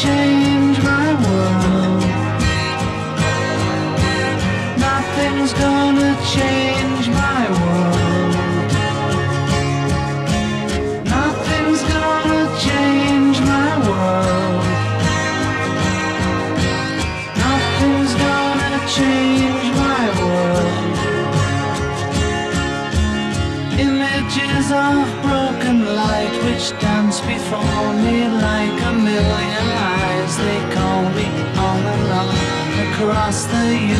change my world. Nothing's gonna change my world. Nothing's gonna change my world. Nothing's gonna change my world. Images of broken light which dance before me like a million eyes. They call me on and on across the